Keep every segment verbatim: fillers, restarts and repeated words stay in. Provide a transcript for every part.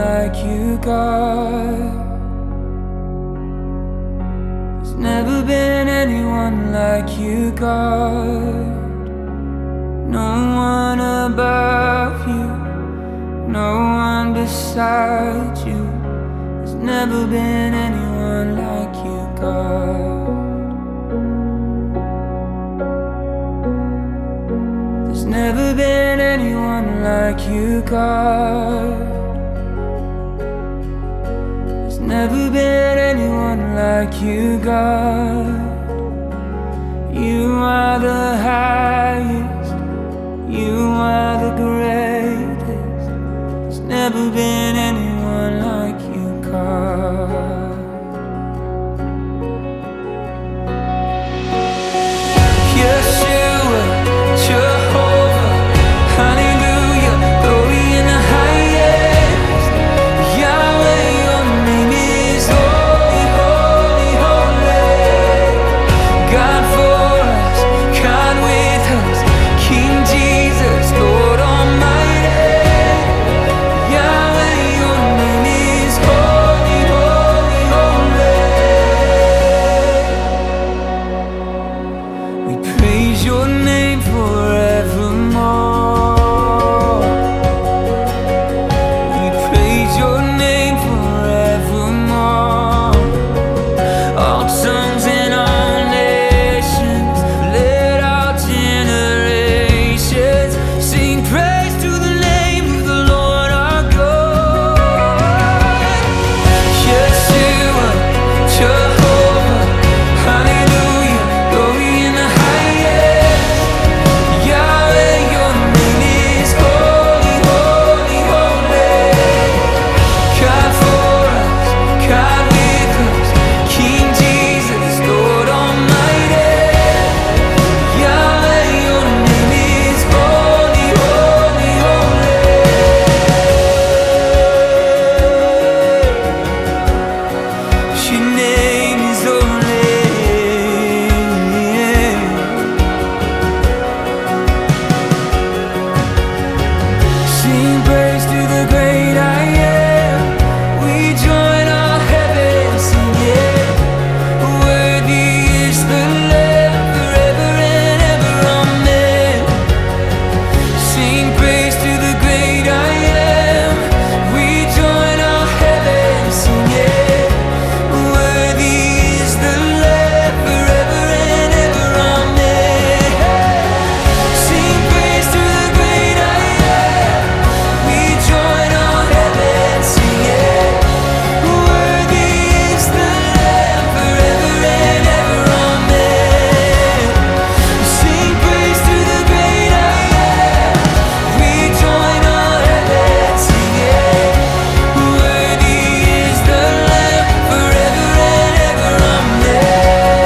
like you, God. There's never been anyone like you, God. No one above you, no one beside you. There's never been anyone like you, God. There's never been anyone like you, God. There's never been anyone like you, God. You are the highest, you are the greatest. There's never been anyone like you, God. Yeshua, Jehovah, hallelujah, glory in the highest. Yahweh, your name is holy, holy, holy. God for us, God with us, King Jesus, Lord Almighty. Yahweh, your name is holy, holy, holy. We praise your name forevermore. We praise your name forevermore. All tongues and all nations, let all generations sing praise to the name of the Lord our God. Yeshua, Jehovah, hallelujah, glory in the highest. Yahweh, your name is holy, holy, holy. God for us, God with us, King Jesus, Lord Almighty. Yahweh, your name is holy, holy, holy. Your name is holy. Sing praise to the great I am. We join all heaven singing. Worthy is the Lamb forever and ever, amen. Sing praise to the great I am. We join all heaven singing. Worthy is the Lamb forever and ever, amen. Sing praise to the great I am. We join all heaven singing. Worthy is the Lamb forever and ever, amen. Sing praise to the great I am. We join all heaven singing. Worthy is the Lamb forever and ever, amen.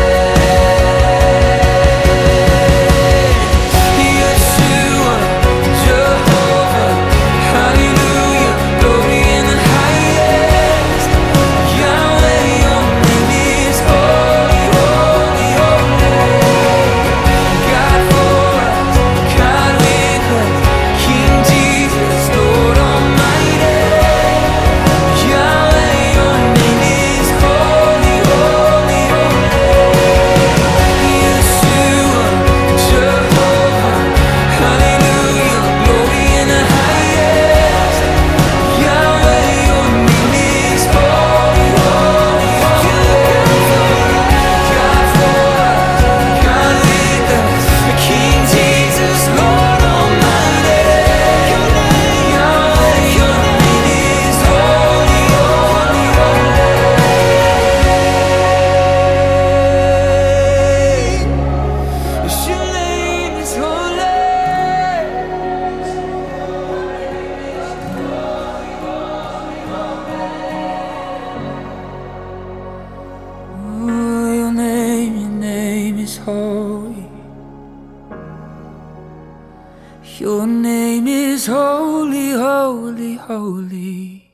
Yeshua, Jehovah, hallelujah, glory in the highest. Yahweh, your name is holy, holy, holy. God for us, God with us, King Jesus, Lord Almighty. Yahweh, your name is holy, holy, holy. Yeshua, Jehovah, hallelujah, glory in the highest. Yahweh, your name is holy, holy, holy. God for us, God with us, King Jesus, Lord Almighty. Yahweh, your name is holy, holy, holy. Your name is holy. Oh, your name, your name is holy. Your name is holy, holy, holy.